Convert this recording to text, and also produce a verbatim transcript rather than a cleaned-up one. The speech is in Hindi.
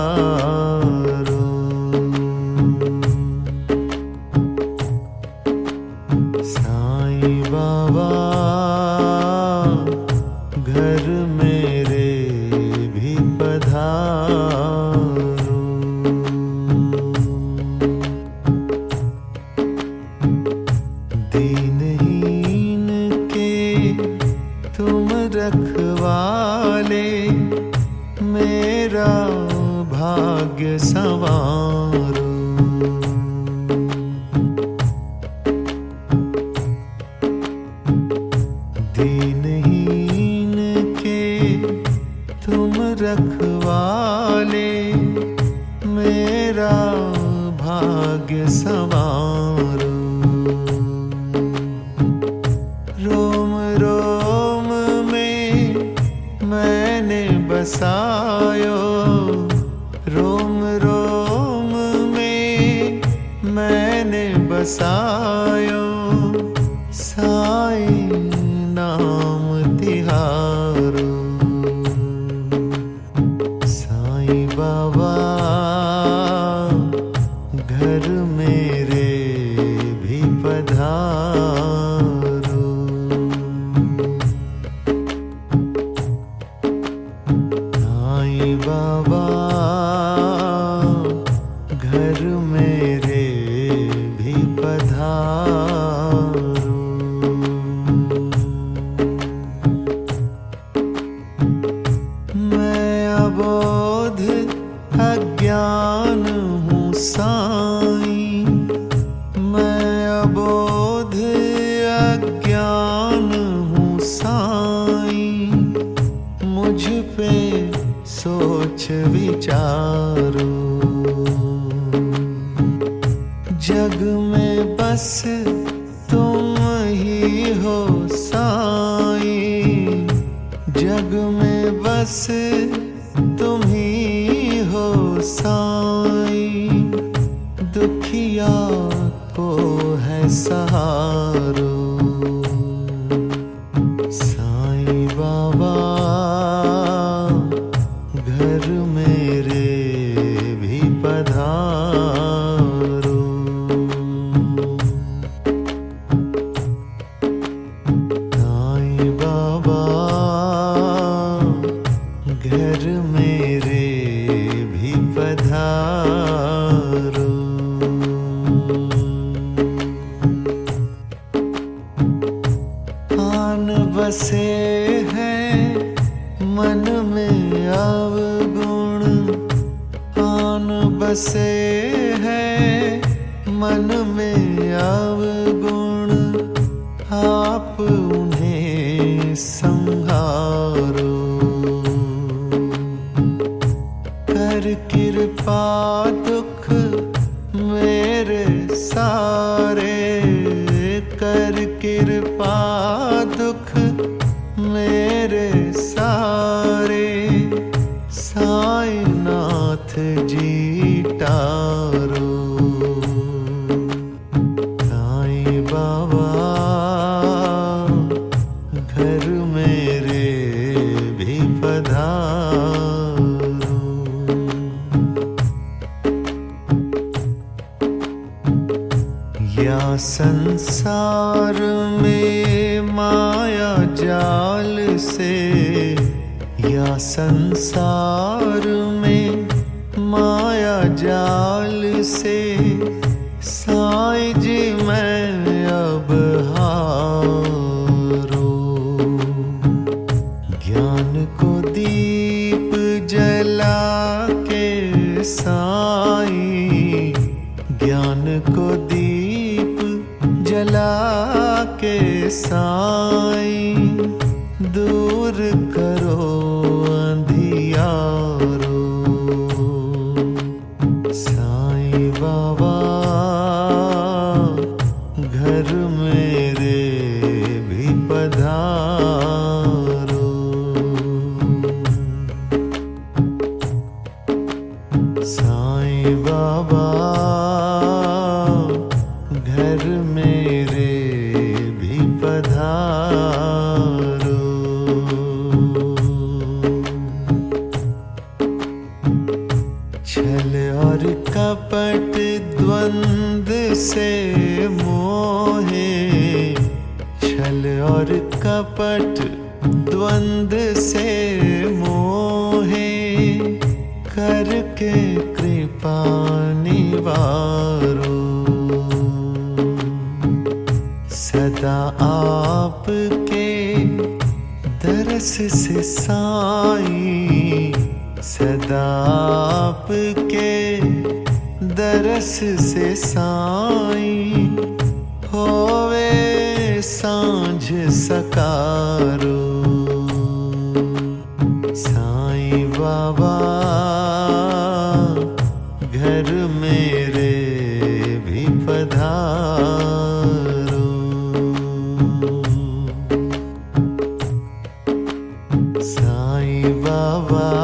साईं बाबा घर मेरे भी पधारो। दीनहीन के तुम रखवाले, मेरा भाग्य संवारो। दीनहीन के तुम रखवाले, मेरा भाग्य संवारो। रोम रोम में मैंने बसायो, रोम रोम में मैंने बसायो। साईं नाम तिहारो। साईं बाबा घर मेरे भी पधारो। साईं बाबा घर मेरे भी पधारो। मैं अबोध अज्ञान हूँ साईं, मैं अबोध अज्ञान हूँ साईं। मुझ पे सोच विचारो। जग में बस तुम ही हो साईं, जग में बस तुम ही हो साईं। दुखिया को है सहारो। साईं बाबा घर मेरे भी पधारो। साईं बाबा घर मेरे भी पधारो। आन बसे हैं मन में अवगुण, आन बसे हैं मन में अवगुण। आप उन्हें संहारो। कर कृपा दुख मेरे सारे, कर कृपा दुख मेरे सारे। साईं नाथ जी टारो। साईं बाबा घर मेरे भी पधारो। या संसार में माया जाल से, या संसार में माया जाल से। साईं जी मैं अब हारो। ज्ञान को दीप जला के साईं, ज्ञान को दीप जला के साईं। दूर करो अंधियारो। साईं बाबा घर मेरे भी पधारो। साईं बाबा घर मेरे भी पधारो। छल और कपट द्वंद से मोहे, छल और कपट द्वंद से मोहे, करके कृपा निवारो। सदा आपके दरस से साईं, सदा आपके दरस से साईं, होवे सांझ सकारो। साईं बाबा घर मेरे भी पधारो। साईं बाबा